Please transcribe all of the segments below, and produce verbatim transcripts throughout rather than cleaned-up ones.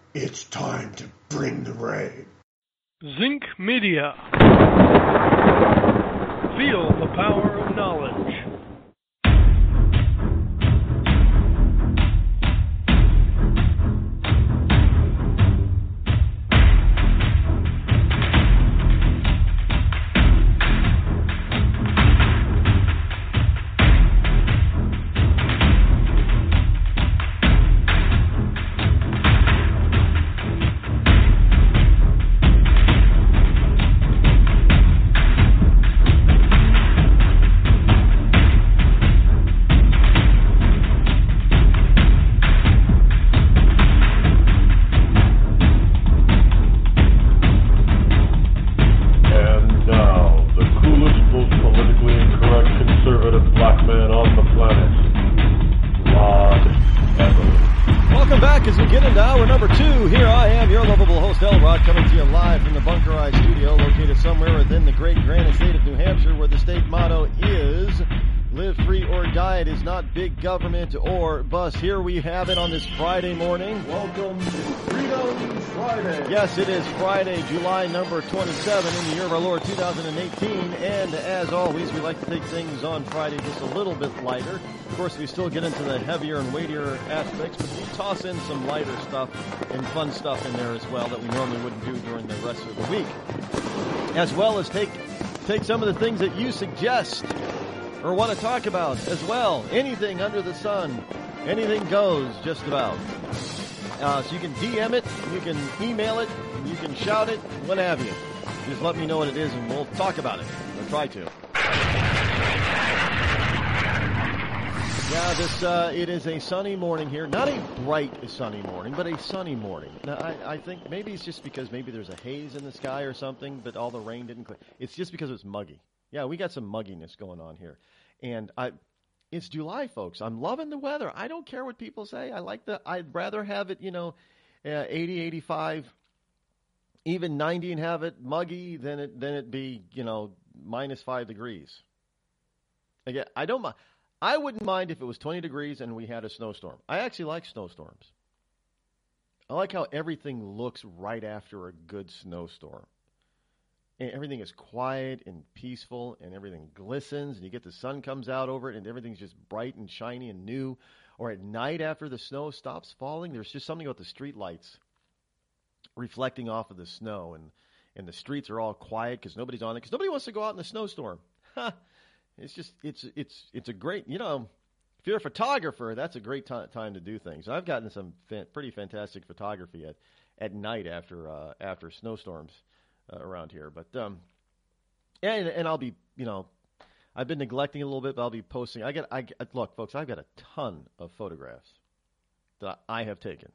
It's time to bring the rain. Zinc Media. Feel the power of knowledge. Government or bust. Here we have it on this Friday morning. Welcome to Freedom Friday. Yes, it is Friday, July number twenty-seven in the year of our Lord two thousand eighteen. And as always, we like to take things on Friday just a little bit lighter. Of course, we still get into the heavier and weightier aspects, but we toss in some lighter stuff and fun stuff in there as well that we normally wouldn't do during the rest of the week. As well as take take some of the things that you suggest or want to talk about as well. Anything under the sun. Anything goes, just about. Uh, so you can D M it, you can email it, you can shout it, what have you. Just let me know what it is and we'll talk about it. We'll try to. Yeah, this uh, it is a sunny morning here. Not a bright sunny morning, but a sunny morning. Now, I, I think maybe it's just because maybe there's a haze in the sky or something, but all the rain didn't clear. It's just because it's muggy. Yeah, we got some mugginess going on here. And I, it's July, folks. I'm loving the weather. I don't care what people say. I like the, I'd rather have it, you know, uh, eighty, eighty-five, even ninety and have it muggy than it, than it be, you know, minus five degrees. Again, I don't mind. I wouldn't mind if it was twenty degrees and we had a snowstorm. I actually like snowstorms. I like how everything looks right after a good snowstorm. And everything is quiet and peaceful, and everything glistens, and you get the sun comes out over it, and everything's just bright and shiny and new. Or at night after the snow stops falling, there's just something about the street lights reflecting off of the snow, and, and the streets are all quiet because nobody's on it, because nobody wants to go out in a snowstorm. It's just, it's it's it's a great, you know, if you're a photographer, that's a great t- time to do things. I've gotten some fa- pretty fantastic photography at, at night after uh, after snowstorms. Uh, around here, but um, and and I'll be, you know, I've been neglecting it a little bit, but I'll be posting. I get, I get, look, folks, I've got a ton of photographs that I have taken,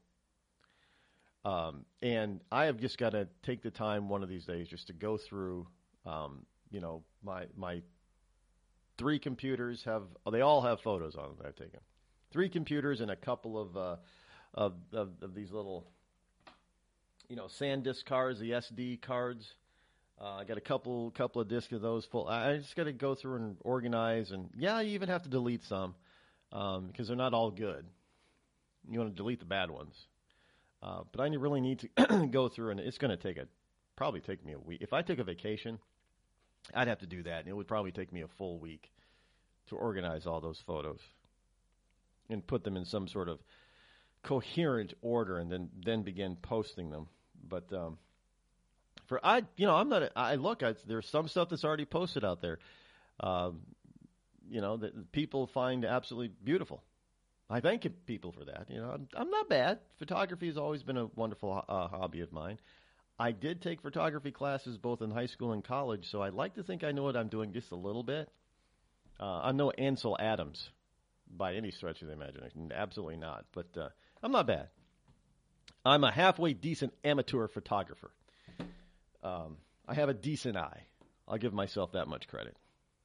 um, and I have just got to take the time one of these days just to go through, um, you know, my my three computers have, they all have photos on them that I've taken, three computers and a couple of uh, of, of of these little, you know, SanDisk cards, the S D cards. Uh, I got a couple couple of discs of those full. I just got to go through and organize, and yeah, you even have to delete some um, because they're not all good. You want to delete the bad ones, uh, but I really need to go through, and it's going to take a probably take me a week. If I took a vacation, I'd have to do that, and it would probably take me a full week to organize all those photos and put them in some sort of coherent order, and then then begin posting them. But um, for I, you know, I'm not. A, I look. I, there's some stuff that's already posted out there. Um, you know, that people find absolutely beautiful. I thank people for that. You know, I'm, I'm not bad. Photography has always been a wonderful uh, hobby of mine. I did take photography classes both in high school and college, so I'd like to think I know what I'm doing just a little bit. Uh, I'm no Ansel Adams by any stretch of the imagination. Absolutely not. But uh, I'm not bad. I'm a halfway decent amateur photographer. Um, I have a decent eye. I'll give myself that much credit.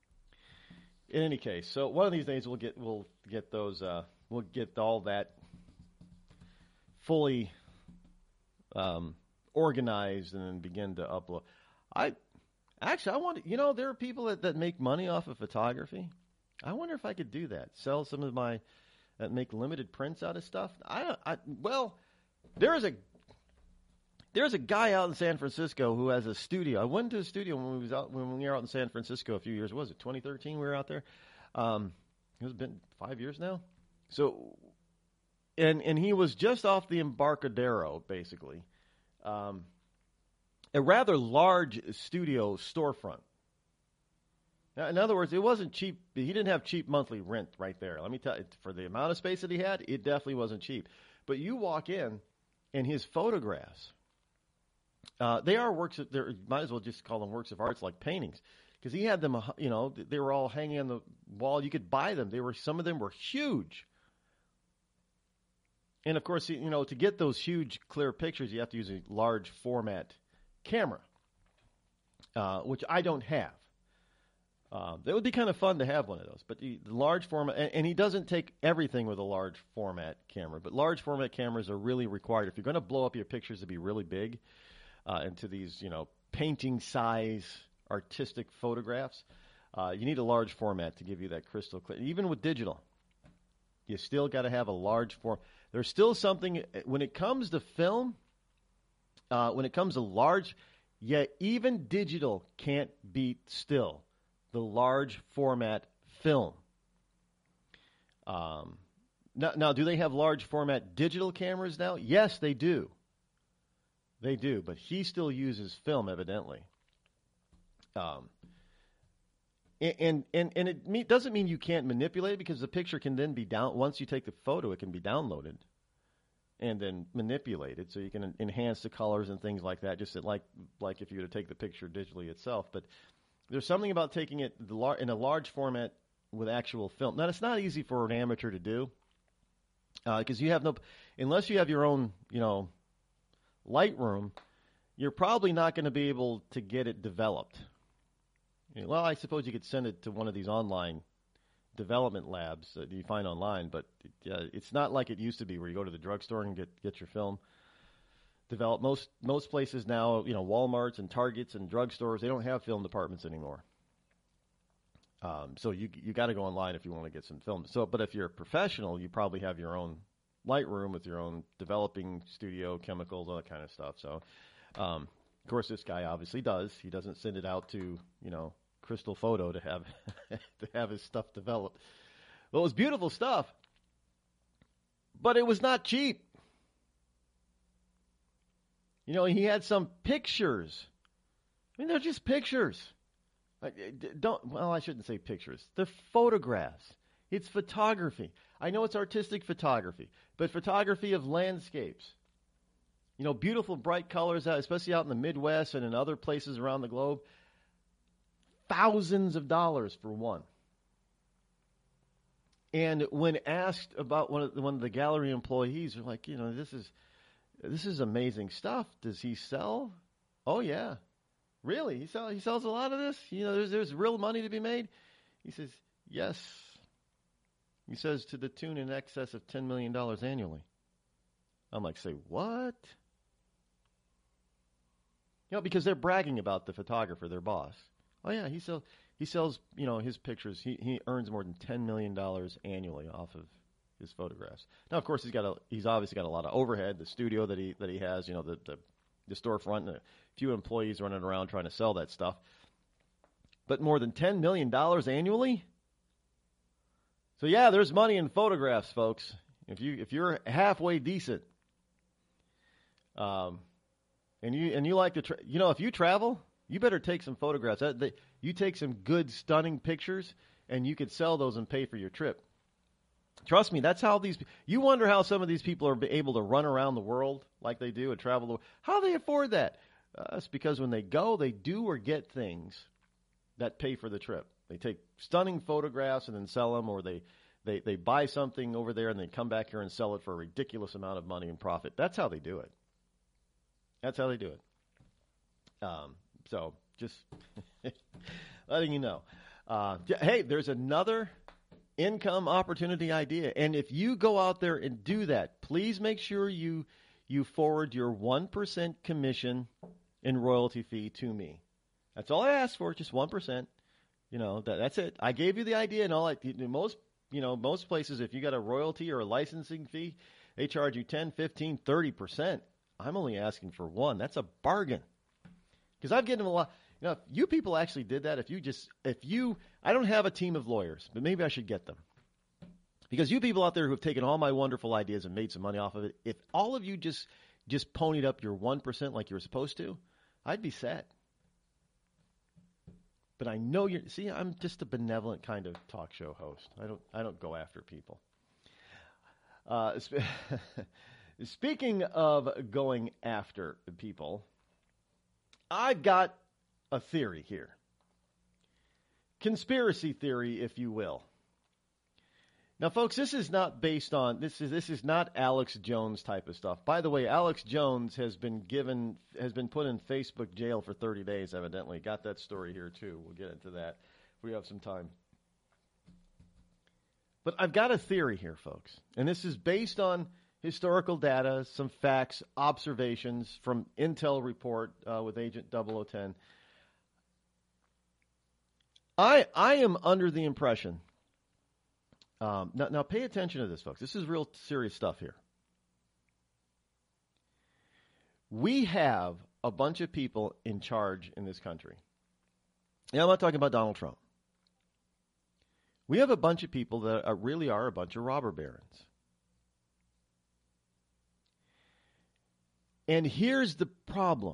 In any case, so one of these days we'll get we'll get those uh, we'll get all that fully um, organized and then begin to upload. I actually I want to, you know, there are people that, that make money off of photography. I wonder if I could do that. Sell some of my, uh, make limited prints out of stuff. I, I well, there is a There's a guy out in San Francisco who has a studio. I went to a studio when we was out when we were out in San Francisco a few years. What was it twenty thirteen? We were out there. Um, it's been five years now. So, and and he was just off the Embarcadero, basically, um, a rather large studio storefront. Now, in other words, it wasn't cheap. He didn't have cheap monthly rent right there. Let me tell you, for the amount of space that he had, it definitely wasn't cheap. But you walk in, and his photographs. Uh, they are works. Of, they might as well just call them works of arts, like paintings, because he had them. You know, they were all hanging on the wall. You could buy them. They were some of them were huge. And of course, you know, to get those huge, clear pictures, you have to use a large format camera, uh, which I don't have. Uh, it would be kind of fun to have one of those, but the, the large format, and, and he doesn't take everything with a large format camera, but large format cameras are really required. If you're going to blow up your pictures to be really big, uh, into these, you know, painting size artistic photographs, uh, you need a large format to give you that crystal clear. Even with digital, you still got to have a large form. There's still something, when it comes to film, uh, when it comes to large, yeah, even digital can't beat still the large format film. Um, now, now, do they have large format digital cameras now? Yes, they do. They do, but he still uses film, evidently. Um, and and and it me- doesn't mean you can't manipulate it, because the picture can then be down. Once you take the photo, it can be downloaded and then manipulated, so you can en- enhance the colors and things like that. Just like like if you were to take the picture digitally itself, but there's something about taking it the lar- in a large format with actual film. Now, it's not easy for an amateur to do, because uh, you have no, unless you have your own, you know, Lightroom, you're probably not going to be able to get it developed. You know, well, I suppose you could send it to one of these online development labs that you find online, but uh, it's not like it used to be, where you go to the drugstore and get get your film developed. Most most places now, you know, Walmarts and Targets and drugstores, they don't have film departments anymore. Um, so you you got to go online if you want to get some film. So, but if you're a professional, you probably have your own Lightroom with your own developing studio, chemicals, all that kind of stuff. So, um, of course, this guy obviously does. He doesn't send it out to, you know, Crystal Photo to have to have his stuff developed. Well, it was beautiful stuff, but it was not cheap. You know, he had some pictures. I mean, they're just pictures. Don't, well, I shouldn't say pictures. They're photographs. It's photography. I know it's artistic photography, but photography of landscapes. You know, beautiful, bright colors, especially out in the Midwest and in other places around the globe. Thousands of dollars for one. And when asked about one of the, one of the gallery employees, they're like, you know, this is this is amazing stuff. Does he sell? Oh yeah, really? He sell he sells a lot of this. You know, there's there's real money to be made. He says yes. He says to the tune in excess of ten million dollars annually. I'm like, say what? You know, because they're bragging about the photographer, their boss. Oh yeah, he sells. He sells. You know, his pictures. He he earns more than ten million dollars annually off of his photographs. Now, of course, he's got a. He's obviously got a lot of overhead. The studio that he that he has. You know, the the, the storefront and a few employees running around trying to sell that stuff. But more than ten million dollars annually. So yeah, there's money in photographs, folks. If you if you're halfway decent, um, and you and you like to, tra- you know, if you travel. You better take some photographs. That, they, you take some good, stunning pictures, and you could sell those and pay for your trip. Trust me, that's how these. You wonder how some of these people are able to run around the world like they do and travel the world. How they afford that? Uh, it's because when they go, they do or get things that pay for the trip. They take stunning photographs and then sell them, or they, they, they buy something over there and they come back here and sell it for a ridiculous amount of money and profit. That's how they do it. That's how they do it. Um. So, just letting you know. Uh, hey, there's another income opportunity idea. And if you go out there and do that, please make sure you you forward your one percent commission and royalty fee to me. That's all I ask for, just one percent. You know, that, that's it. I gave you the idea and all that. Most, you know, most places, if you got a royalty or a licensing fee, they charge you ten, fifteen, thirty percent I'm only asking for one. That's a bargain. Because I've given them a lot. You know, if you people actually did that, if you just, if you, I don't have a team of lawyers, but maybe I should get them. Because you people out there who have taken all my wonderful ideas and made some money off of it, if all of you just, just ponied up your one percent like you were supposed to, I'd be sad. But I know you're, see, I'm just a benevolent kind of talk show host. I don't, I don't go after people. Uh, sp- speaking of going after people, I've got a theory here. Conspiracy theory, if you will. Now, folks, this is not based on, this is this is not Alex Jones type of stuff. By the way, Alex Jones has been given, has been put in Facebook jail for thirty days, evidently. Got that story here, too. We'll get into that if we have some time. But I've got a theory here, folks, and this is based on historical data, some facts, observations from Intel report uh, with Agent double oh ten. I I am under the impression, um, now, now pay attention to this, folks. This is real serious stuff here. We have a bunch of people in charge in this country. Now, I'm not talking about Donald Trump. We have a bunch of people that are, really are a bunch of robber barons. And here's the problem.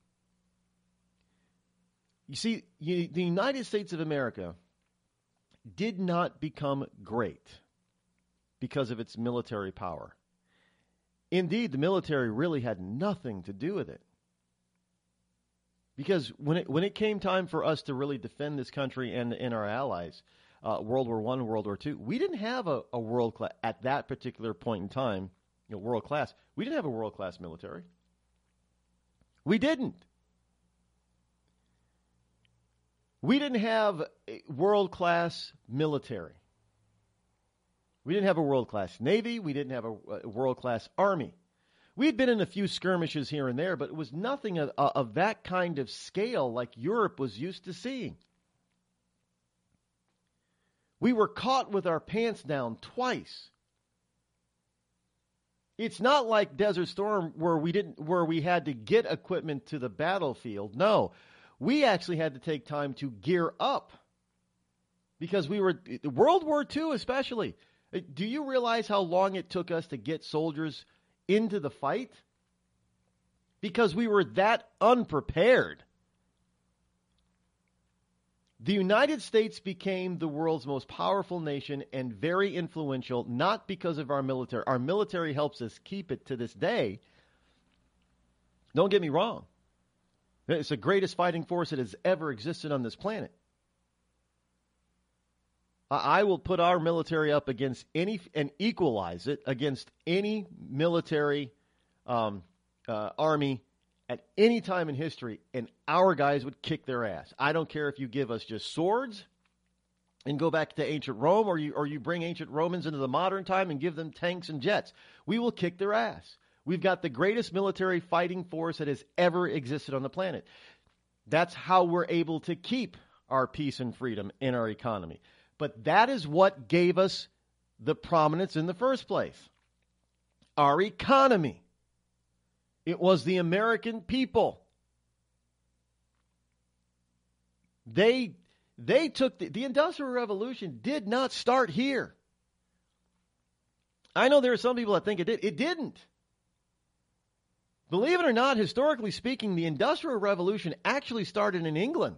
You see, you, the United States of America did not become great because of its military power. Indeed, the military really had nothing to do with it. Because when it when it came time for us to really defend this country and, and our allies, uh, World War One, World War Two, we didn't have a, a world class at that particular point in time. You know, world class. We didn't have a world class military. We didn't. We didn't have a world class military. We didn't have a world class Navy. We didn't have a, a world class Army. We had been in a few skirmishes here and there, but it was nothing of, of that kind of scale like Europe was used to seeing. We were caught with our pants down twice. It's not like Desert Storm where we didn't, where we had to get equipment to the battlefield. No, we actually had to take time to gear up because we were World War Two, especially. Do you realize how long it took us to get soldiers into the fight? Because we were that unprepared. The United States became the world's most powerful nation and very influential, not because of our military. Our military helps us keep it to this day. Don't get me wrong. It's the greatest fighting force that has ever existed on this planet. I will put our military up against any and equalize it against any military um, uh, army at any time in history, and our guys would kick their ass. I don't care if you give us just swords and go back to ancient Rome, or you or you bring ancient Romans into the modern time and give them tanks and jets. We will kick their ass. We've got the greatest military fighting force that has ever existed on the planet. That's how we're able to keep our peace and freedom in our economy. But that is what gave us the prominence in the first place. Our economy. It was the American people. They, they took the, the Industrial Revolution did not start here. I know there are some people that think it did. It didn't. Believe it or not, historically speaking, the Industrial Revolution actually started in England.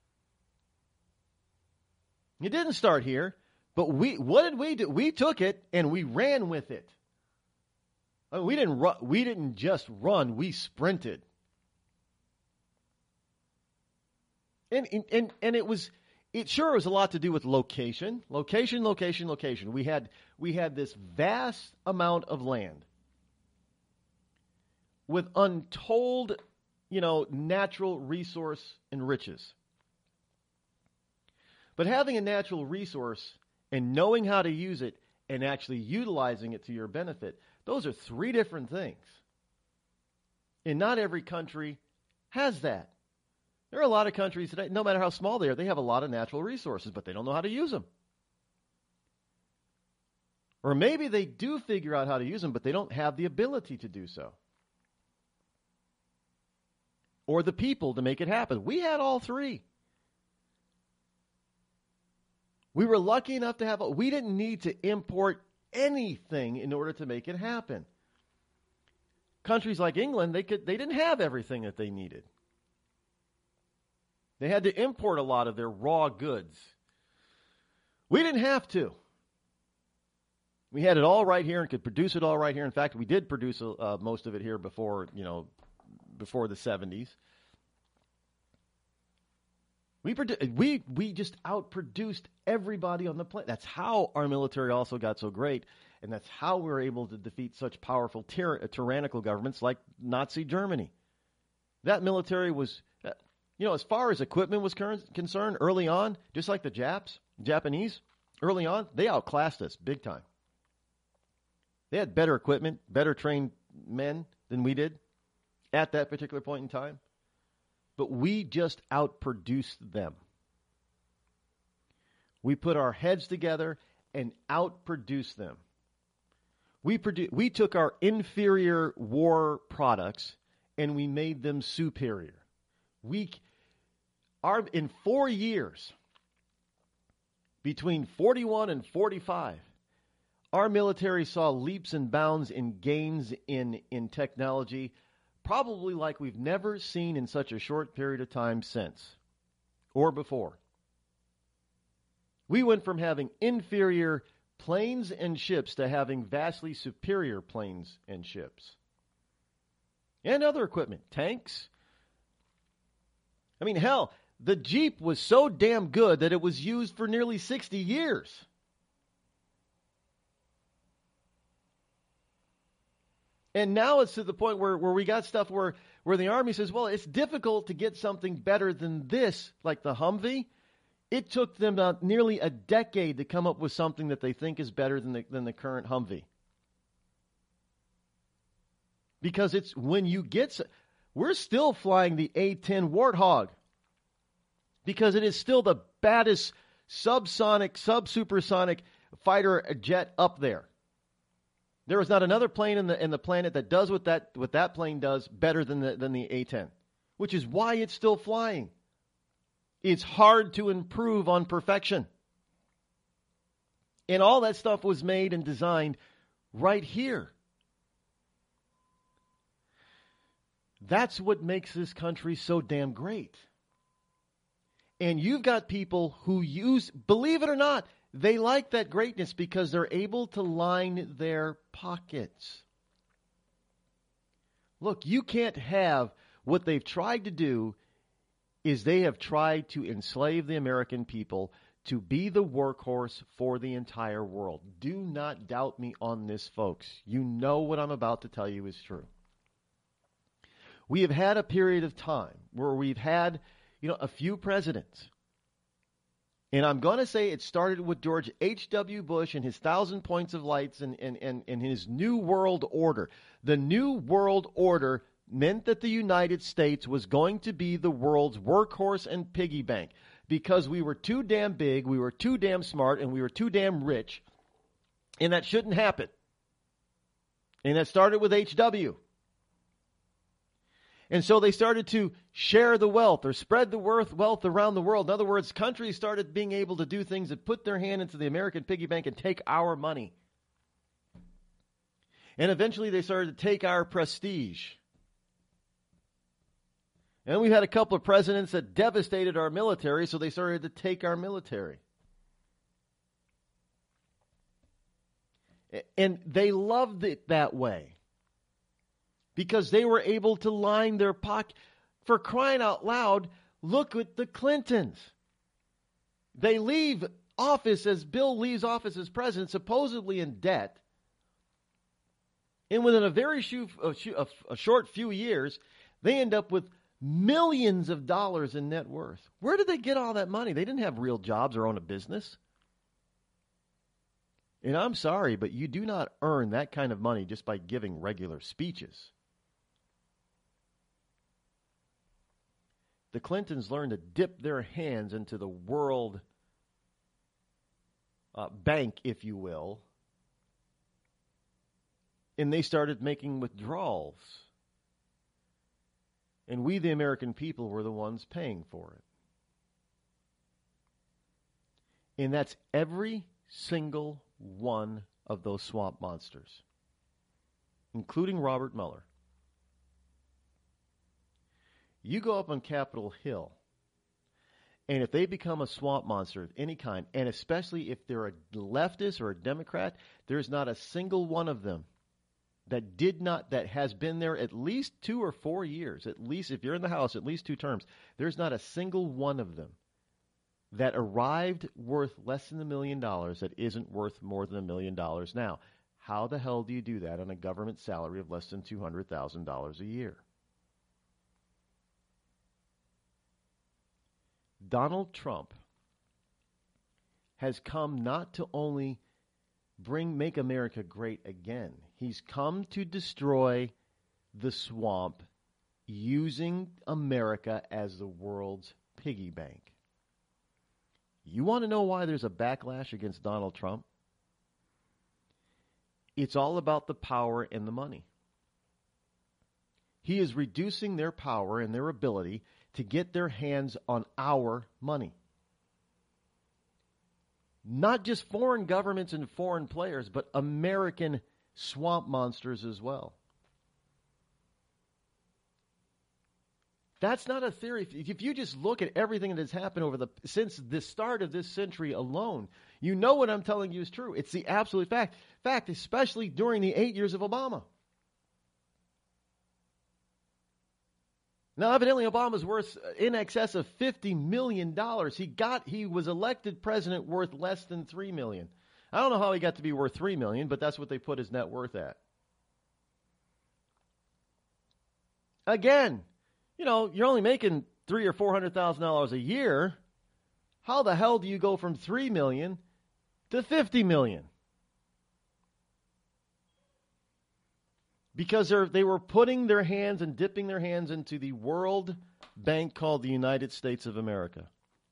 It didn't start here, but we what did we do? We took it and we ran with it. I mean, we didn't run, we didn't just run, we sprinted. And and and it was it sure was a lot to do with location, location, location, location. We had we had this vast amount of land with untold, you know, natural resource and riches. But having a natural resource and knowing how to use it and actually utilizing it to your benefit, those are three different things. And not every country has that. There are a lot of countries that, no matter how small they are, they have a lot of natural resources, but they don't know how to use them. Or maybe they do figure out how to use them, but they don't have the ability to do so. or the people to make it happen. We had all three. We were lucky enough to have, we didn't need to import anything in order to make it happen. Countries like England, they could, they didn't have everything that they needed. They had to import a lot of their raw goods. We didn't have to. We had it all right here and could produce it all right here. In fact, we did produce uh, most of it here before, you know, before the seventies. We produ- we we just outproduced everybody on the planet. That's how our military also got so great, and that's how we were able to defeat such powerful tyr- tyrannical governments like Nazi Germany. That military was, uh, you know, as far as equipment was cur- concerned, early on, just like the Japs, Japanese, early on, they outclassed us big time. They had better equipment, better trained men than we did at that particular point in time. But we just outproduced them. We put our heads together and outproduced them. We produ- we took our inferior war products and we made them superior. We our in four years, between forty-one and forty-five, our military saw leaps and bounds in gains in, in technology, probably like we've never seen in such a short period of time since or before. We went from having inferior planes and ships to having vastly superior planes and ships. And other equipment, tanks. I mean, hell, the Jeep was so damn good that it was used for nearly sixty years. And now it's to the point where, where we got stuff where, where the Army says, well, it's difficult to get something better than this, like the Humvee. It took them uh, nearly a decade to come up with something that they think is better than the, than the current Humvee. Because it's when you get, we're still flying the A ten Warthog. Because it is still the baddest subsonic, sub-supersonic fighter jet up there. There is not another plane in the in the planet that does what that what that plane does better than the than the A ten, which is why it's still flying. It's hard to improve on perfection. And all that stuff was made and designed right here. That's what makes this country so damn great. And you've got people who use, believe it or not, they like that greatness because they're able to line their pockets. Look, you can't have what they've tried to do is they have tried to enslave the American people to be the workhorse for the entire world. Do not doubt me on this, folks. You know what I'm about to tell you is true. We have had a period of time where we've had, you know, a few presidents. And I'm going to say it started with George H W. Bush and his thousand points of lights and, and, and, and his New World Order. The New World Order meant that the United States was going to be the world's workhorse and piggy bank because we were too damn big, we were too damn smart, and we were too damn rich. And that shouldn't happen. And that started with H W. And so they started to share the wealth or spread the worth wealth around the world. In other words, countries started being able to do things that put their hand into the American piggy bank and take our money. And eventually they started to take our prestige. And we had a couple of presidents that devastated our military, so they started to take our military. And they loved it that way. Because they were able to line their pocket. For crying out loud, look at the Clintons. They leave office as Bill leaves office as president, supposedly in debt. And within a very few, a, a short few years, they end up with millions of dollars in net worth. Where did they get all that money? They didn't have real jobs or own a business. And I'm sorry, but you do not earn that kind of money just by giving regular speeches. The Clintons learned to dip their hands into the world uh, bank, if you will, and they started making withdrawals. And we, the American people, were the ones paying for it. And that's every single one of those swamp monsters, including Robert Mueller. You go up on Capitol Hill, and if they become a swamp monster of any kind, and especially if they're a leftist or a Democrat, there's not a single one of them that did not, that has been there at least two or four years, at least if you're in the House, at least two terms. There's not a single one of them that arrived worth less than a million dollars that isn't worth more than a million dollars now. How the hell do you do that on a government salary of less than two hundred thousand dollars a year? Donald Trump has come not to only bring make America great again. He's come to destroy the swamp using America as the world's piggy bank. You want to know why there's a backlash against Donald Trump? It's all about the power and the money. He is reducing their power and their ability to get their hands on our money. Not just foreign governments and foreign players, but American swamp monsters as well. That's not a theory. If you just look at everything that has happened over the since the start of this century alone, you know what I'm telling you is true. It's the absolute fact. Fact, especially during the eight years of Obama. Now, evidently, Obama's worth in excess of fifty million dollars. He got he was elected president worth less than three million dollars. I don't know how he got to be worth three million dollars, but that's what they put his net worth at. Again, you know, you're only making three or four hundred thousand dollars a year. How the hell do you go from three million to fifty million? Because they were putting their hands and dipping their hands into the world bank called the United States of America.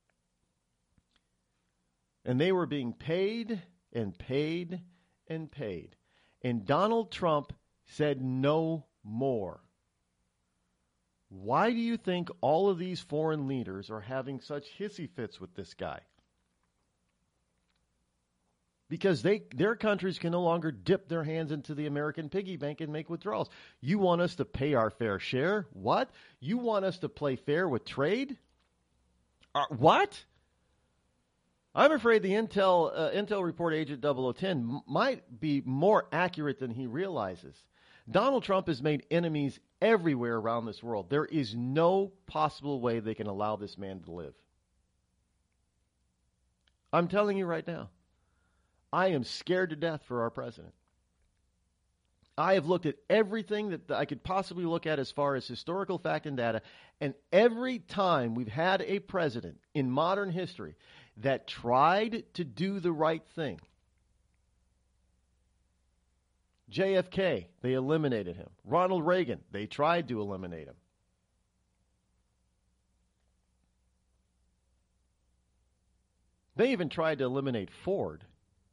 And they were being paid and paid and paid. And Donald Trump said no more. Why do you think all of these foreign leaders are having such hissy fits with this guy? Because they their countries can no longer dip their hands into the American piggy bank and make withdrawals. You want us to pay our fair share? What? You want us to play fair with trade? Uh, what? I'm afraid the Intel uh, Intel report Agent double oh ten m- might be more accurate than he realizes. Donald Trump has made enemies everywhere around this world. There is no possible way they can allow this man to live. I'm telling you right now. I am scared to death for our president. I have looked at everything that I could possibly look at as far as historical fact and data, and every time we've had a president in modern history that tried to do the right thing, J F K, they eliminated him. Ronald Reagan, they tried to eliminate him. They even tried to eliminate Ford.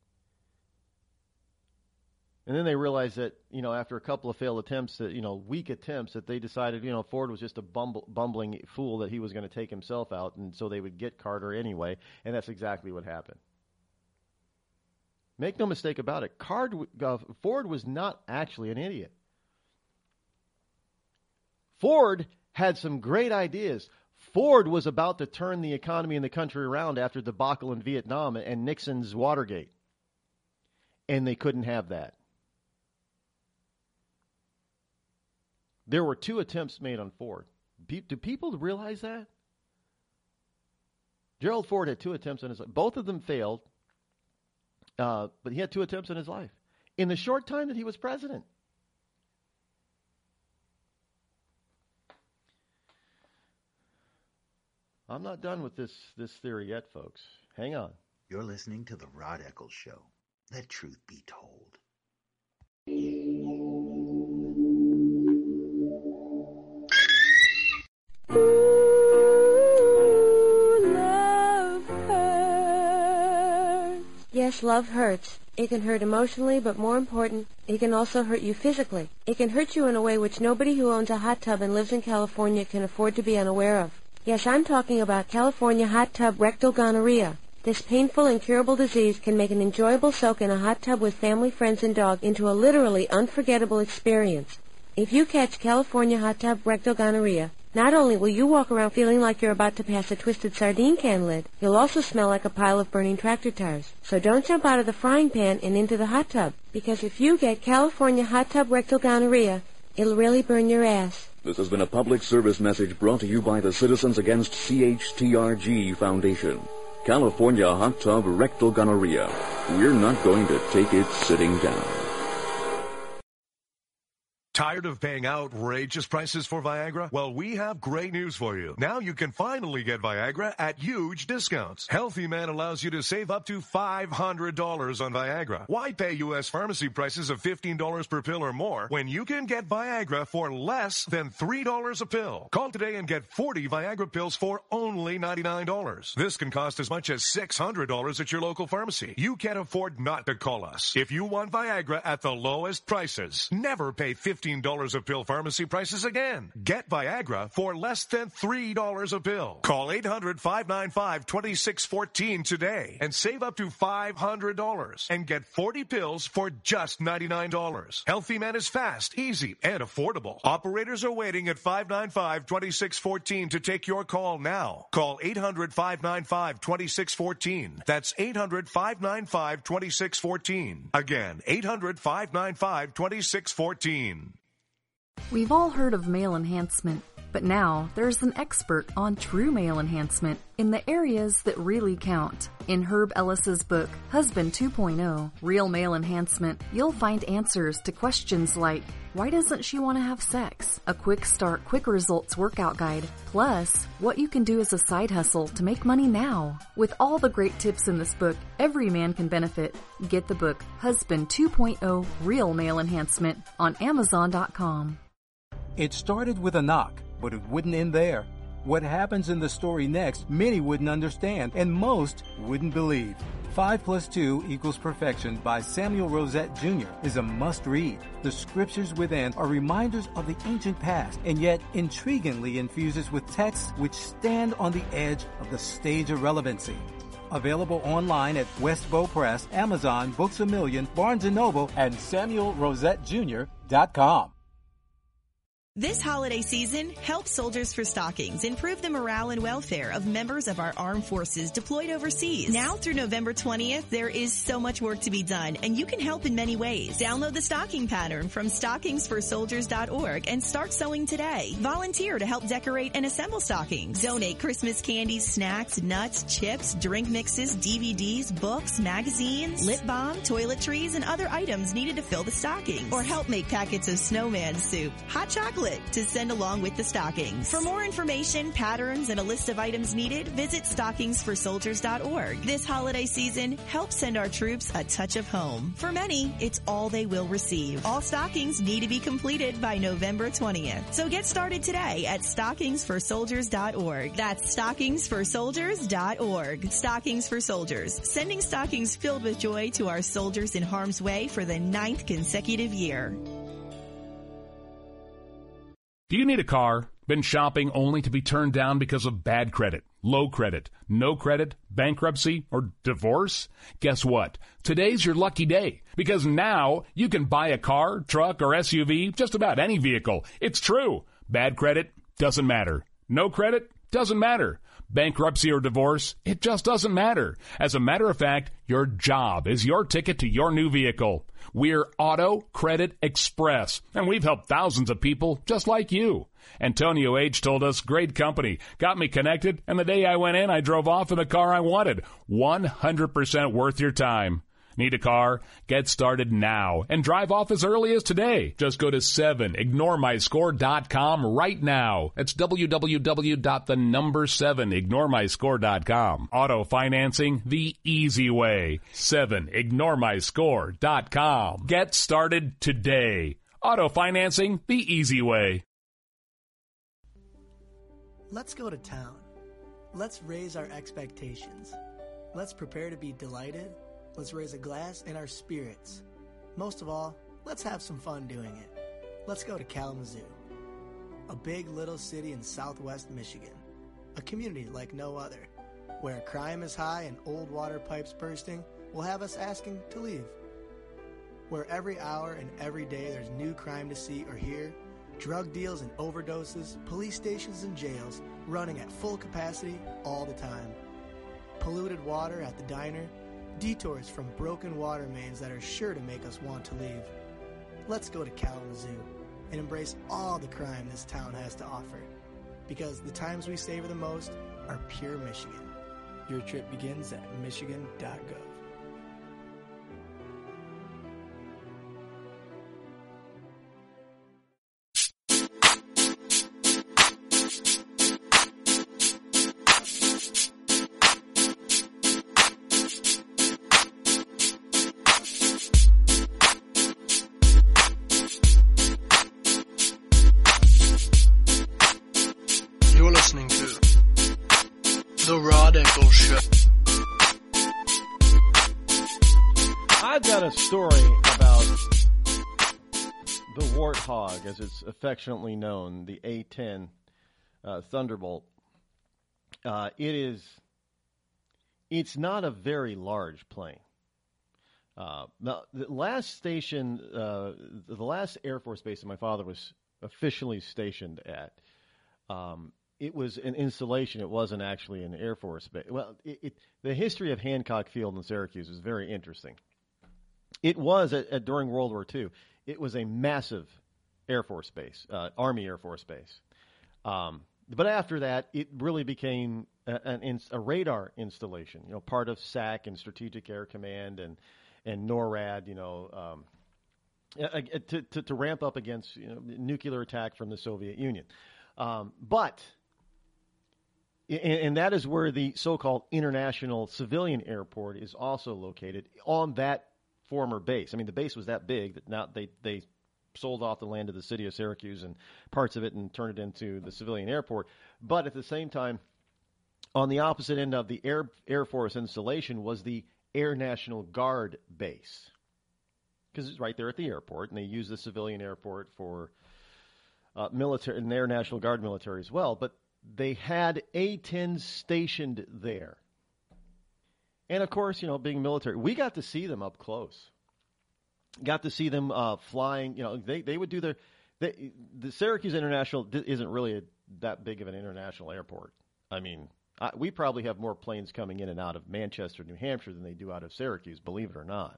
And then they realized that, you know, after a couple of failed attempts, that, you know, weak attempts, that they decided, you know, Ford was just a bumble, bumbling fool, that he was going to take himself out, and so they would get Carter anyway, and that's exactly what happened. Make no mistake about it, Card, uh, Ford was not actually an idiot. Ford had some great ideas. Ford was about to turn the economy in the country around after the debacle in Vietnam and Nixon's Watergate, and they couldn't have that. There were two attempts made on Ford. Do people realize that? Gerald Ford had two attempts on his life. Both of them failed, uh, but he had two attempts in his life in the short time that he was president. I'm not done with this, this theory yet, folks. Hang on. You're listening to The Rod Eccles Show. Let truth be told. Yes, Yes, love hurts. It can hurt emotionally, but more important, it can also hurt you physically. It can hurt you in a way which nobody who owns a hot tub and lives in California can afford to be unaware of. Yes, I'm talking about California hot tub rectal gonorrhea. This painful, incurable disease can make an enjoyable soak in a hot tub with family, friends, and dog into a literally unforgettable experience. If you catch California hot tub rectal gonorrhea, not only will you walk around feeling like you're about to pass a twisted sardine can lid, you'll also smell like a pile of burning tractor tires. So don't jump out of the frying pan and into the hot tub, because if you get California hot tub rectal gonorrhea, it'll really burn your ass. This has been a public service message brought to you by the Citizens Against C H T R G Foundation. California hot tub rectal gonorrhea. We're not going to take it sitting down. Tired of paying outrageous prices for Viagra? Well, we have great news for you. Now you can finally get Viagra at huge discounts. Healthy Man allows you to save up to five hundred dollars on Viagra. Why pay U S pharmacy prices of fifteen dollars per pill or more when you can get Viagra for less than three dollars a pill? Call today and get forty Viagra pills for only ninety-nine dollars. This can cost as much as six hundred dollars at your local pharmacy. You can't afford not to call us. If you want Viagra at the lowest prices, never pay fifteen dollars a pill pharmacy prices again. Get Viagra for less than three dollars a pill. Call eight hundred, five nine five, two six one four today and save up to five hundred dollars and get forty pills for just ninety-nine dollars. Healthy Man is fast, easy, and affordable. Operators are waiting at five nine five, two six one four to take your call now. Call eight hundred, five nine five, two six one four. That's eight hundred, five nine five, two six one four. Again, eight hundred, five nine five, two six one four. We've all heard of male enhancement, but now there's an expert on true male enhancement in the areas that really count. In Herb Ellis's book, Husband two point oh, Real Male Enhancement, you'll find answers to questions like, why doesn't she want to have sex? A quick start, quick results workout guide, plus what you can do as a side hustle to make money now. With all the great tips in this book, every man can benefit. Get the book, Husband two point oh, Real Male Enhancement, on Amazon dot com. It started with a knock, but it wouldn't end there. What happens in the story next, many wouldn't understand, and most wouldn't believe. Five plus two equals perfection by Samuel Rosette Junior is a must-read. The scriptures within are reminders of the ancient past, and yet intriguingly infuses with texts which stand on the edge of the stage of relevancy. Available online at Westbow Press, Amazon, Books A Million, Barnes and Noble, and Samuel Rosette Junior dot com. This holiday season, help Soldiers for Stockings improve the morale and welfare of members of our armed forces deployed overseas. Now through November twentieth, there is so much work to be done, and you can help in many ways. Download the stocking pattern from stockings for soldiers dot org and start sewing today. Volunteer to help decorate and assemble stockings. Donate Christmas candies, snacks, nuts, chips, drink mixes, D V Ds, books, magazines, lip balm, toiletries, and other items needed to fill the stockings. Or help make packets of snowman soup, hot chocolate, to send along with the stockings. For more information, patterns, and a list of items needed, visit stockings for soldiers dot org. This holiday season, help send our troops a touch of home. For many, it's all they will receive. All stockings need to be completed by November twentieth. So get started today at stockings for soldiers dot org. That's stockings for soldiers dot org. Stockings for Soldiers, sending stockings filled with joy to our soldiers in harm's way for the ninth consecutive year. Do you need a car? Been shopping only to be turned down because of bad credit, low credit, no credit, bankruptcy, or divorce? Guess what? Today's your lucky day, because now you can buy a car, truck, or S U V, just about any vehicle. It's true. Bad credit doesn't matter. No credit doesn't matter. Bankruptcy or divorce, it just doesn't matter. As a matter of fact, your job is your ticket to your new vehicle. We're Auto Credit Express, and we've helped thousands of people just like you. Antonio H. told us, great company, got me connected, and the day I went in, I drove off in the car I wanted. one hundred percent worth your time. Need a car? Get started now and drive off as early as today. Just go to seven ignore my score dot com right now. It's w w w dot the number seven ignore my score dot com. Auto financing the easy way. seven ignore my score dot com. Get started today. Auto financing the easy way. Let's go to town. Let's raise our expectations. Let's prepare to be delighted Let's raise a glass in our spirits. Most of all, let's have some fun doing it. Let's go to Kalamazoo, a big little city in southwest Michigan, a community like no other, where crime is high and old water pipes bursting will have us asking to leave. Where every hour and every day there's new crime to see or hear, drug deals and overdoses, police stations and jails running at full capacity all the time. Polluted water at the diner, detours from broken water mains that are sure to make us want to leave. Let's go to Kalamazoo and embrace all the crime this town has to offer. Because the times we savor the most are pure Michigan. Your trip begins at michigan dot gov. You're listening to The Rod Eccles Show. I've got a story about the Warthog, as it's affectionately known, the A ten uh, Thunderbolt. Uh, it is, it's not a very large plane. Uh, now, the last station, uh, the last Air Force base that my father was officially stationed at, um, it was an installation. It wasn't actually an Air Force base. Well, it, it, the history of Hancock Field in Syracuse is very interesting. It was, at, at, during World War Two, it was a massive Air Force base, uh, Army Air Force base. Um, but after that, it really became a, an, a radar installation, you know, part of S A C and Strategic Air Command and, and NORAD, you know, um, to, to, to ramp up against, you know, nuclear attack from the Soviet Union. Um, but, and, and that is where the so-called International Civilian Airport is also located, on that former base. I mean, the base was that big that now they, they sold off the land of the city of Syracuse and parts of it and turned it into the civilian airport. But at the same time, on the opposite end of the Air, Air Force installation was the Air National Guard base, because it's right there at the airport, and they use the civilian airport for uh, military and Air National Guard military as well. But they had A tens stationed there. And, of course, you know, being military, we got to see them up close. Got to see them uh, flying. You know, they, they would do their they, – the Syracuse International isn't really a, that big of an international airport. I mean, I, we probably have more planes coming in and out of Manchester, New Hampshire than they do out of Syracuse, believe it or not.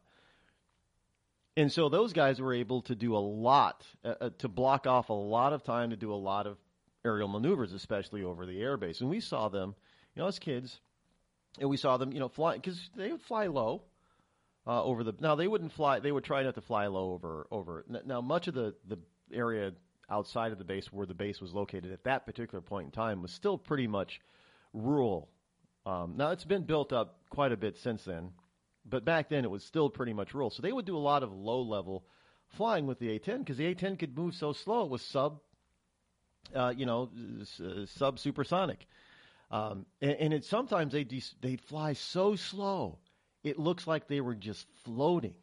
And so those guys were able to do a lot, uh, to block off a lot of time to do a lot of aerial maneuvers, especially over the air base. And we saw them, you know, as kids – and we saw them, you know, fly, because they would fly low uh, over the. Now they wouldn't fly. They would try not to fly low over over. Now much of the, the area outside of the base, where the base was located at that particular point in time, was still pretty much rural. Um, now it's been built up quite a bit since then, but back then it was still pretty much rural. So they would do a lot of low level flying with the A ten, because the A ten could move so slow. It was sub, uh, you know, uh, sub supersonic. Um, and, and it, sometimes they'd, de- they'd fly so slow, it looks like they were just floating.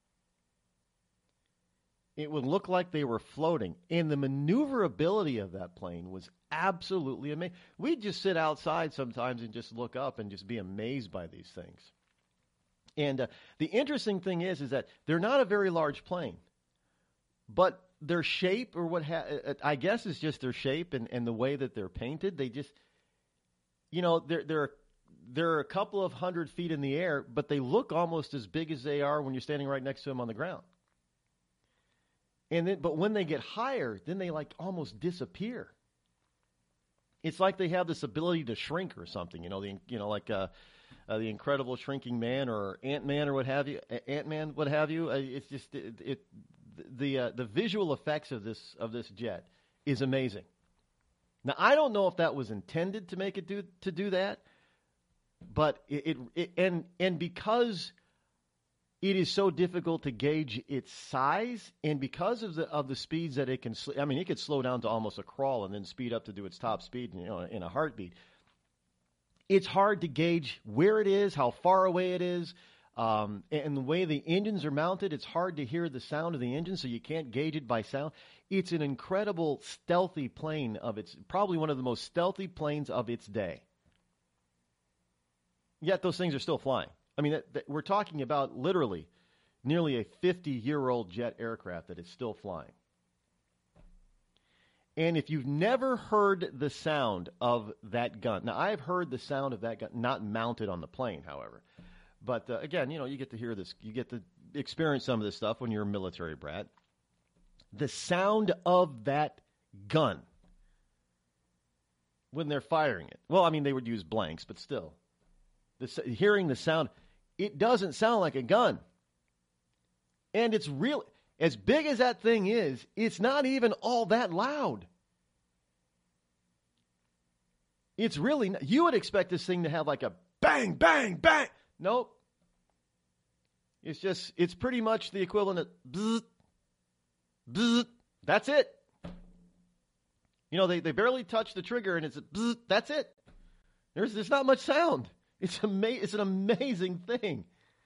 It would look like they were floating. And the maneuverability of that plane was absolutely amazing. We'd just sit outside sometimes and just look up and just be amazed by these things. And uh, the interesting thing is, is that they're not a very large plane. But their shape, or what ha- I guess is just their shape and, and the way that they're painted, they just... You know, they're, they're, they're a couple of hundred feet in the air, but they look almost as big as they are when you're standing right next to them on the ground. And then, but when they get higher, then they like almost disappear. It's like they have this ability to shrink or something, you know, the, you know, like uh, uh, the Incredible Shrinking Man or Ant-Man or what have you, Ant-Man, what have you. Uh, it's just it, it the uh, the visual effects of this of this jet is amazing. Now, I don't know if that was intended to make it do to do that, but it, it, it and and because it is so difficult to gauge its size, and because of the of the speeds that it can, sl- I mean, it could slow down to almost a crawl and then speed up to do its top speed, you know, in a heartbeat. It's hard to gauge where it is, how far away it is, Um, and the way the engines are mounted, it's hard to hear the sound of the engine, so you can't gauge it by sound. It's an incredible stealthy plane of its, probably one of the most stealthy planes of its day. Yet those things are still flying. I mean, that, that, we're talking about literally nearly a fifty-year-old jet aircraft that is still flying. And if you've never heard the sound of that gun, now I've heard the sound of that gun, not mounted on the plane, however. But uh, again, you know, you get to hear this, you get to experience some of this stuff when you're a military brat. The sound of that gun when they're firing it. Well, I mean, they would use blanks, but still. The, hearing the sound, it doesn't sound like a gun. And it's real, as big as that thing is, it's not even all that loud. It's really, you would expect this thing to have like a bang, bang, bang. Nope. It's just, it's pretty much the equivalent of bzzz, bzzz. That's it. You know, they, they barely touch the trigger and it's a bzzz. That's it. There's, there's not much sound. It's ama- It's an amazing thing.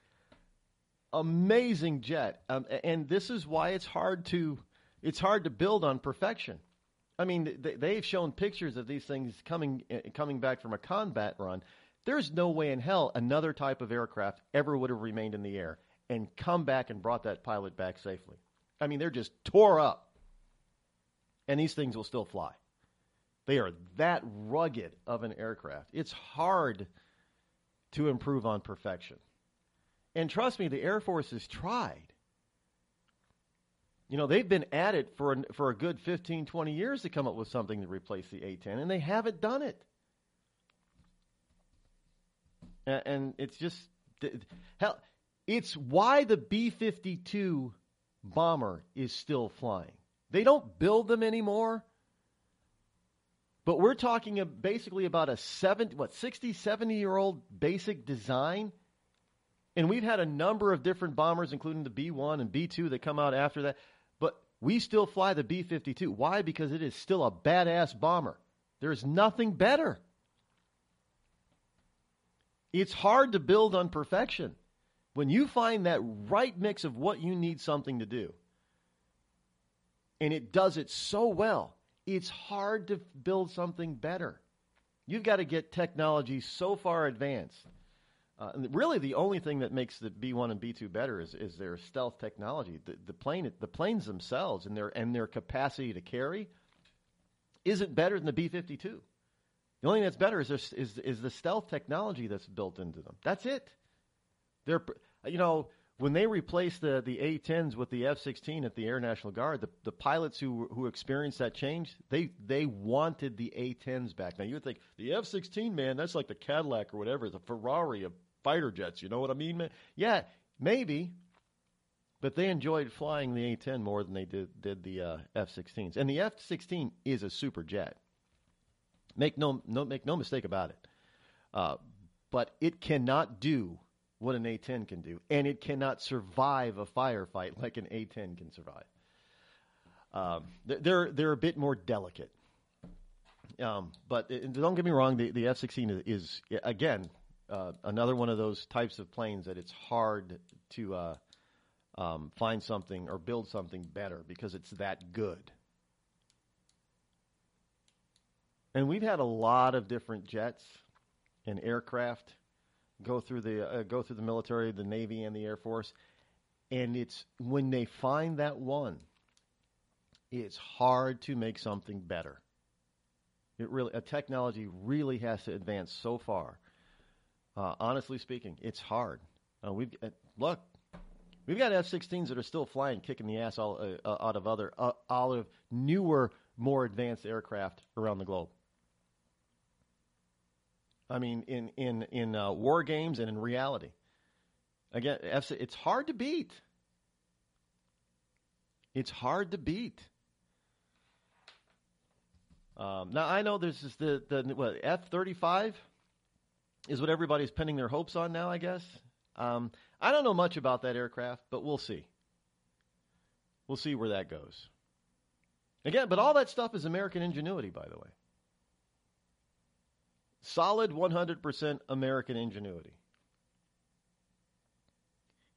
Amazing jet. Um, and this is why it's hard to, it's hard to build on perfection. I mean, they, they've shown pictures of these things coming, uh, coming back from a combat run. There's no way in hell another type of aircraft ever would have remained in the air and come back and brought that pilot back safely. I mean, they're just tore up. And these things will still fly. They are that rugged of an aircraft. It's hard to improve on perfection. And trust me, the Air Force has tried. You know, they've been at it for, an, for a good fifteen, twenty years to come up with something to replace the A ten, and they haven't done it. And it's just, hell, it's why the B fifty-two bomber is still flying. They don't build them anymore, but we're talking basically about a seven, what, sixty, seventy-year-old basic design. And we've had a number of different bombers, including the B one and B two that come out after that. But we still fly the B fifty-two. Why? Because it is still a badass bomber. There's nothing better. It's hard to build on perfection. When you find that right mix of what you need something to do, and it does it so well, it's hard to build something better. You've got to get technology so far advanced. Uh, and really, the only thing that makes the B one and B two better is, is their stealth technology. The, the plane, the planes themselves, and their and their capacity to carry, isn't better than the B fifty-two. The only thing that's better is, there, is is the stealth technology that's built into them. That's it. They're, you know, when they replaced the, the A tens with the F sixteen at the Air National Guard, the, the pilots who who experienced that change, they they wanted the A tens back. Now you would think the F sixteen, man, that's like the Cadillac or whatever, the Ferrari of fighter jets. You know what I mean, man? Yeah, maybe, but they enjoyed flying the A ten more than they did did the uh, F sixteens. And the F sixteen is a super jet. Make no no make no mistake about it. Uh, but it cannot do what an A ten can do, and it cannot survive a firefight like an A ten can survive. Um, they're they're a bit more delicate. Um, but it, don't get me wrong, the, the F sixteen is, is again uh, another one of those types of planes that it's hard to uh, um, find something or build something better because it's that good. And we've had a lot of different jets and aircraft go through the uh, go through the military, the Navy, and the Air Force, and it's when they find that one, it's hard to make something better. It really, a technology really has to advance so far. Uh, honestly speaking, it's hard. Uh, we've uh, look, we've got F sixteens that are still flying, kicking the ass all, uh, out of other uh, out of newer, more advanced aircraft around the globe. I mean, in in in uh, war games and in reality. Again, F- it's hard to beat. It's hard to beat. Um, now I know there's this, the the what F thirty-five is what everybody's pinning their hopes on now. I guess um, I don't know much about that aircraft, but we'll see. We'll see where that goes. Again, but all that stuff is American ingenuity, by the way. Solid one hundred percent American ingenuity.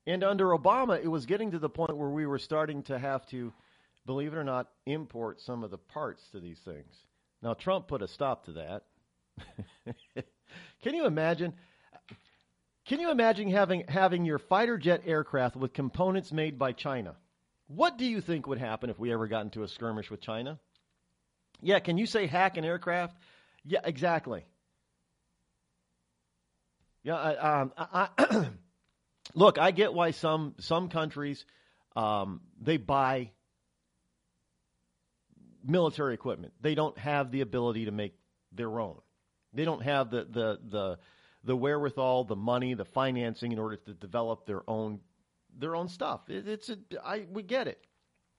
And under Obama, it was getting to the point where we were starting to have to, believe it or not, import some of the parts to these things. Now, Trump put a stop to that. Can you imagine? Can you imagine having having your fighter jet aircraft with components made by China? What do you think would happen if we ever got into a skirmish with China? Yeah, can you say hack an aircraft? Yeah, exactly. Yeah, I, um, I, I look, I get why some some countries um, they buy military equipment. They don't have the ability to make their own. They don't have the the the the wherewithal, the money, the financing in order to develop their own their own stuff. It, it's a, I we get it.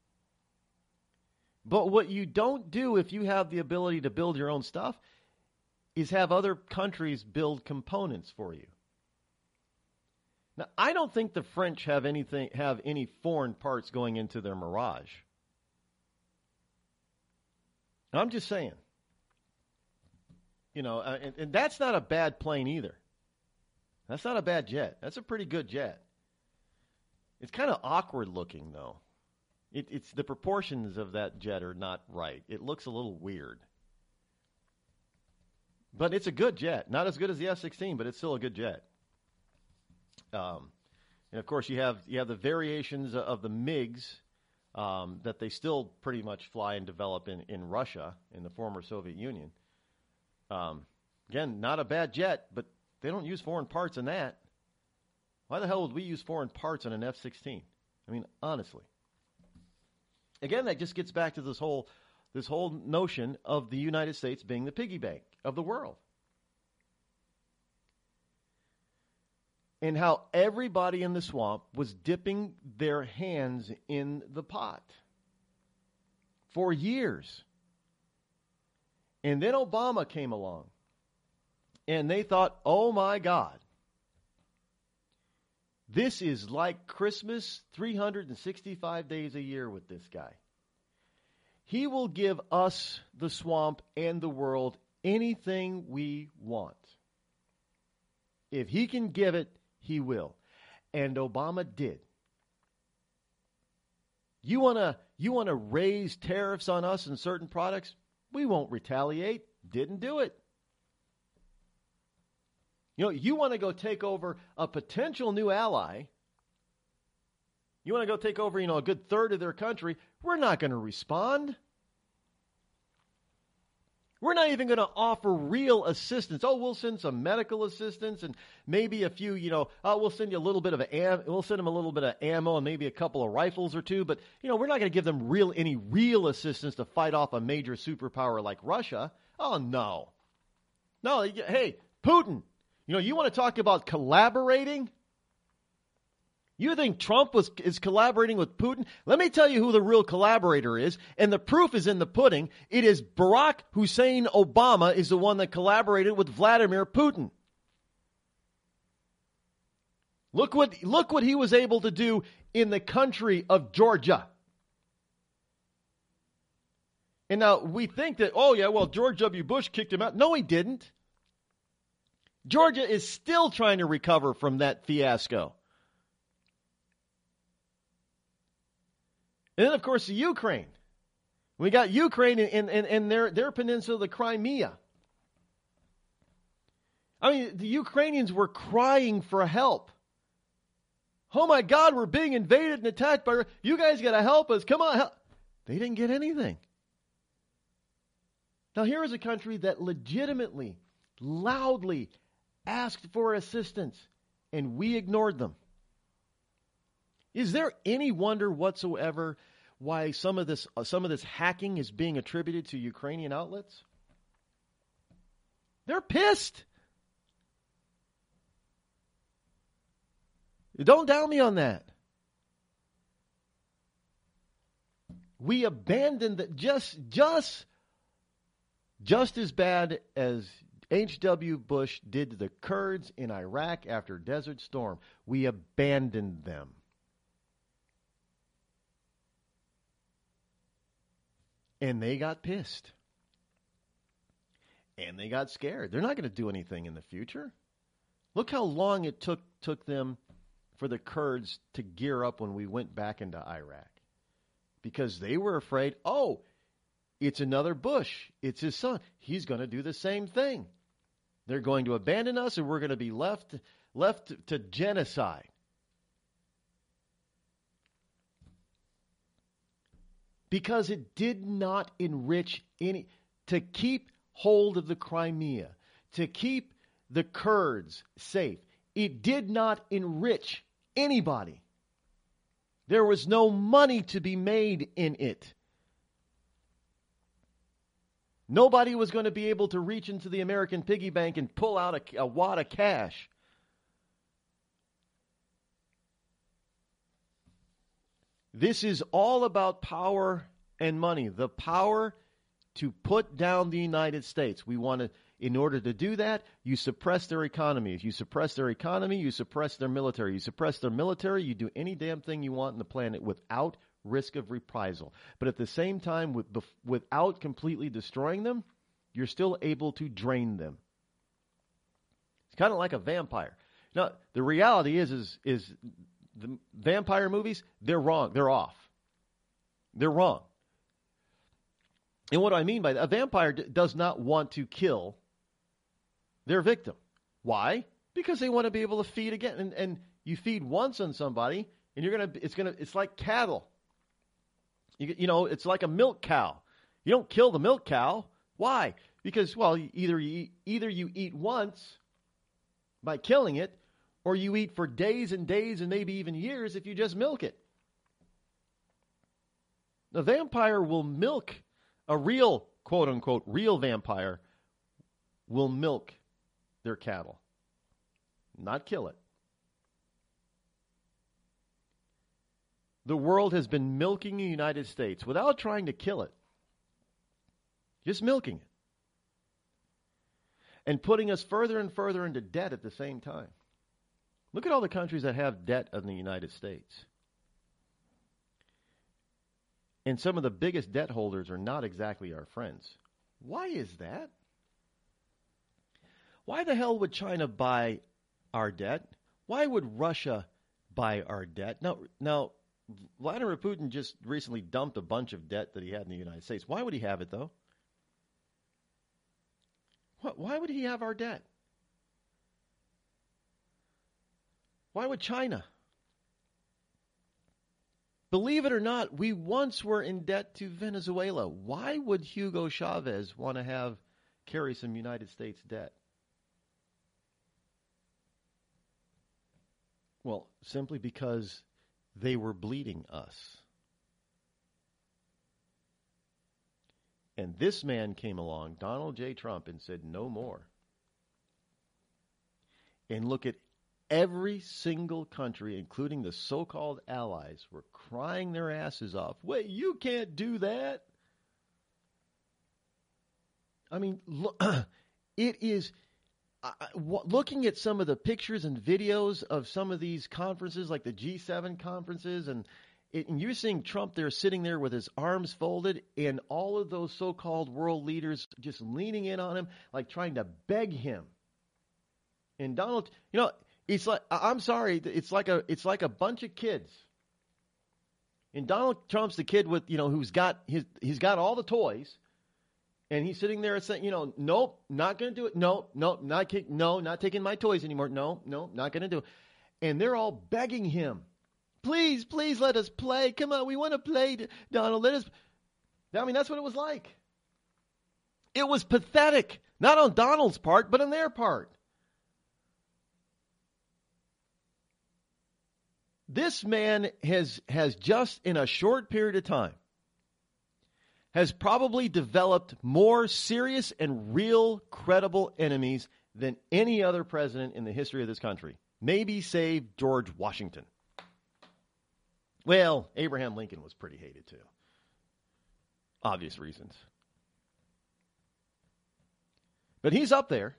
But what you don't do if you have the ability to build your own stuff is have other countries build components for you. Now, I don't think the French have anything have any foreign parts going into their Mirage. I'm just saying. You know, and, and that's not a bad plane either. That's not a bad jet. That's a pretty good jet. It's kind of awkward looking, though. It, it's the proportions of that jet are not right. It looks a little weird. But it's a good jet. Not as good as the F sixteen, but it's still a good jet. Um, and, of course, you have you have the variations of the MiGs um, that they still pretty much fly and develop in, in Russia, in the former Soviet Union. Um, again, not a bad jet, but they don't use foreign parts in that. Why the hell would we use foreign parts on an F sixteen? I mean, honestly. Again, that just gets back to this whole this whole notion of the United States being the piggy bank of the world. And how everybody in the swamp was dipping their hands in the pot for years. And then Obama came along. And they thought, oh my God, this is like Christmas three hundred sixty-five days a year with this guy. He will give us, the swamp, and the world anything we want. If he can give it, he will. And Obama did. You want to you want to raise tariffs on us and certain products? We won't retaliate. Didn't do it. You know, you want to go take over a potential new ally. You want to go take over, you know, a good third of their country. We're not going to respond. We're not even going to offer real assistance. Oh, we'll send some medical assistance and maybe a few, you know, oh, we'll send you a little bit of am- we'll send them a little bit of ammo and maybe a couple of rifles or two. But, you know, we're not going to give them real any real assistance to fight off a major superpower like Russia. Oh, no. No, hey, Putin, you know, you want to talk about collaborating? You think Trump was is collaborating with Putin? Let me tell you who the real collaborator is, and the proof is in the pudding. It is Barack Hussein Obama is the one that collaborated with Vladimir Putin. Look what look what he was able to do in the country of Georgia. And now we think that, oh yeah, well, George W. Bush kicked him out. No, he didn't. Georgia is still trying to recover from that fiasco. And then, of course, the Ukraine. We got Ukraine and, and, and their, their peninsula, the Crimea. I mean, the Ukrainians were crying for help. Oh, my God, we're being invaded and attacked by... You guys got to help us. Come on, help. They didn't get anything. Now, here is a country that legitimately, loudly asked for assistance, and we ignored them. Is there any wonder whatsoever why some of this uh, some of this hacking is being attributed to Ukrainian outlets? They're pissed. Don't doubt me on that. We abandoned the, just just just as bad as H W Bush did to the Kurds in Iraq after Desert Storm. We abandoned them. And they got pissed. And they got scared. They're not going to do anything in the future. Look how long it took took them for the Kurds to gear up when we went back into Iraq. Because they were afraid, oh, it's another Bush. It's his son. He's going to do the same thing. They're going to abandon us, and we're going to be left left to genocide. Because it did not enrich any, to keep hold of the Crimea, to keep the Kurds safe, it did not enrich anybody. There was no money to be made in it. Nobody was going to be able to reach into the American piggy bank and pull out a, a wad of cash. This is all about power and money. The power to put down the United States. We want to, in order to do that, you suppress their economy. If you suppress their economy, you suppress their military. You suppress their military, you do any damn thing you want on the planet without risk of reprisal. But at the same time, with, without completely destroying them, you're still able to drain them. It's kind of like a vampire. Now, the reality is, is, is the vampire movies, they're wrong. They're off. They're wrong. And what do I mean by that? A vampire d- does not want to kill their victim. Why? Because they want to be able to feed again. And, and you feed once on somebody, and you're gonna. It's gonna. It's like cattle. You, you know, it's like a milk cow. You don't kill the milk cow. Why? Because well, either you eat, either you eat once by killing it, or you eat for days and days and maybe even years if you just milk it. The vampire will milk. A real, quote-unquote, real vampire will milk their cattle, not kill it. The world has been milking the United States without trying to kill it, just milking it, and putting us further and further into debt at the same time. Look at all the countries that have debt in the United States. And some of the biggest debt holders are not exactly our friends. Why is that? Why the hell would China buy our debt? Why would Russia buy our debt? Now, now, Vladimir Putin just recently dumped a bunch of debt that he had in the United States. Why would he have it, though? What, why would he have our debt? Why would China? Believe it or not, we once were in debt to Venezuela. Why would Hugo Chavez want to have carry some United States debt? Well, simply because they were bleeding us. And this man came along, Donald J. Trump, and said, no more. And look at every single country, including the so-called allies, were crying their asses off. Wait, you can't do that. I mean, look, it is, uh, w- looking at some of the pictures and videos of some of these conferences, like the G seven conferences, and, it, and you're seeing Trump there sitting there with his arms folded, and all of those so-called world leaders just leaning in on him, like trying to beg him. And Donald, you know, It's like I'm sorry. It's like a it's like a bunch of kids. And Donald Trump's the kid with you know who's got his he's got all the toys, and he's sitting there saying you know nope not going to do it no no not no not taking my toys anymore no no not going to do it, and they're all begging him, please please let us play, come on, we want to play, Donald, let us. I mean that's what it was like. It was pathetic, not on Donald's part but on their part. This man has has just in a short period of time has probably developed more serious and real credible enemies than any other president in the history of this country. Maybe save George Washington. Well, Abraham Lincoln was pretty hated too. Obvious reasons. But he's up there.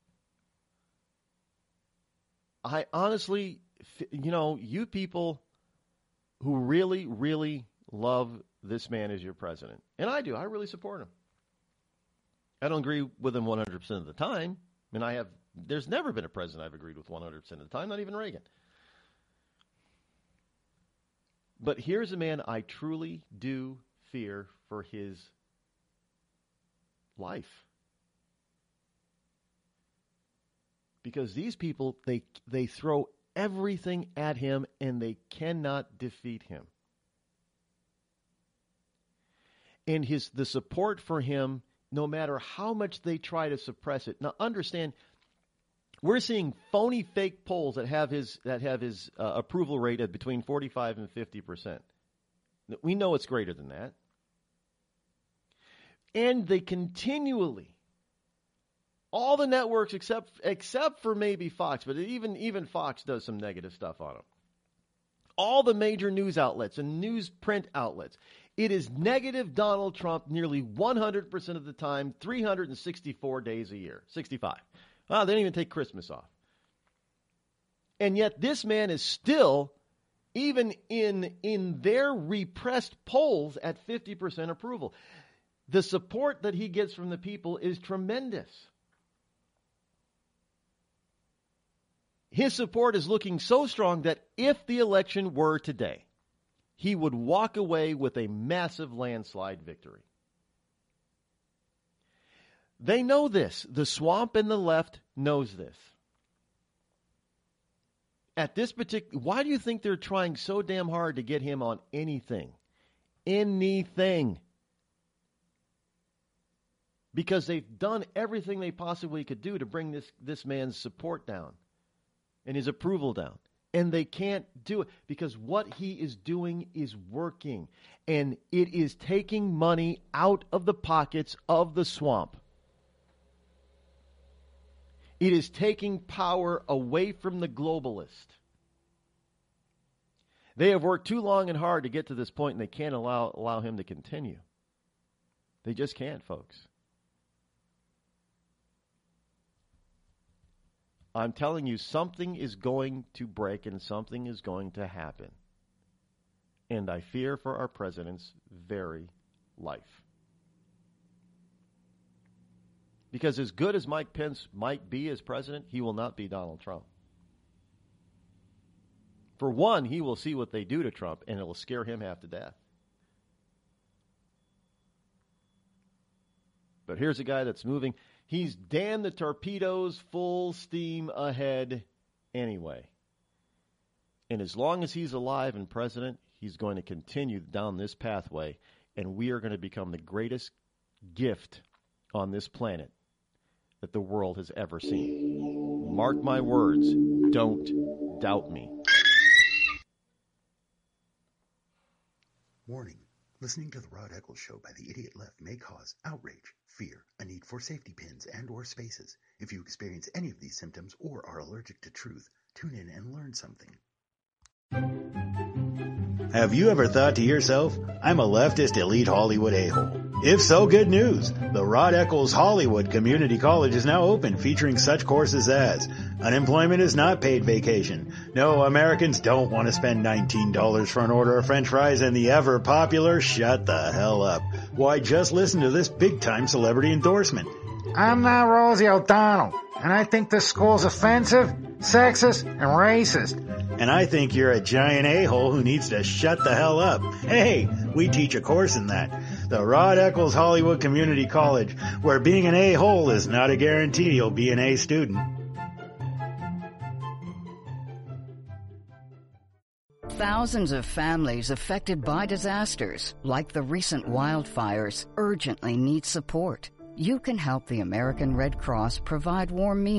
I honestly... You know, you people who really, really love this man as your president, and I do, I really support him. I don't agree with him one hundred percent of the time. I mean, I have, there's never been a president I've agreed with one hundred percent of the time, not even Reagan. But here's a man I truly do fear for his life. Because these people, they they throw everything at him and they cannot defeat him. And his the support for him, no matter how much they try to suppress it. Now understand, we're seeing phony fake polls that have his that have his uh, approval rate at between forty-five and fifty percent. We know it's greater than that. And they continually, all the networks except except for maybe Fox, but even even Fox does some negative stuff on them. All the major news outlets and newsprint outlets, it is negative Donald Trump nearly one hundred percent of the time, three hundred sixty-four days a year, sixty-five. Well, they didn't even take Christmas off. And yet this man is still, even in in their repressed polls, at fifty percent approval. The support that he gets from the people is tremendous. His support is looking so strong that if the election were today, he would walk away with a massive landslide victory. They know this. The swamp and the left knows this. At this particular, why do you think they're trying so damn hard to get him on anything? Anything. Because they've done everything they possibly could do to bring this, this man's support down and his approval down. And they can't do it because what he is doing is working. And it is taking money out of the pockets of the swamp. It is taking power away from the globalist. They have worked too long and hard to get to this point, and they can't allow, allow him to continue. They just can't, folks. I'm telling you, something is going to break and something is going to happen. And I fear for our president's very life. Because as good as Mike Pence might be as president, he will not be Donald Trump. For one, he will see what they do to Trump, and it will scare him half to death. But here's a guy that's moving. He's damn the torpedoes full steam ahead anyway. And as long as he's alive and president, he's going to continue down this pathway, and we are going to become the greatest gift on this planet that the world has ever seen. Mark my words. Don't doubt me. Warning. Listening to the Rod Eccles Show by the Idiot Left may cause outrage, fear, a need for safety pins and or spaces. If you experience any of these symptoms or are allergic to truth, tune in and learn something. Have you ever thought to yourself, I'm a leftist elite Hollywood a-hole? If so, good news. The Rod Eccles Hollywood Community College is now open, featuring such courses as unemployment is not paid vacation. No, Americans don't want to spend nineteen dollars for an order of french fries, and the ever popular shut the hell up. Why, just listen to this big-time celebrity endorsement. I'm not Rosie O'Donnell, and I think this school's offensive, sexist, and racist. And I think you're a giant a-hole who needs to shut the hell up. Hey, we teach a course in that. The Rod Eccles Hollywood Community College, where being an a-hole is not a guarantee you'll be an A student. Thousands of families affected by disasters, like the recent wildfires, urgently need support. You can help the American Red Cross provide warm meals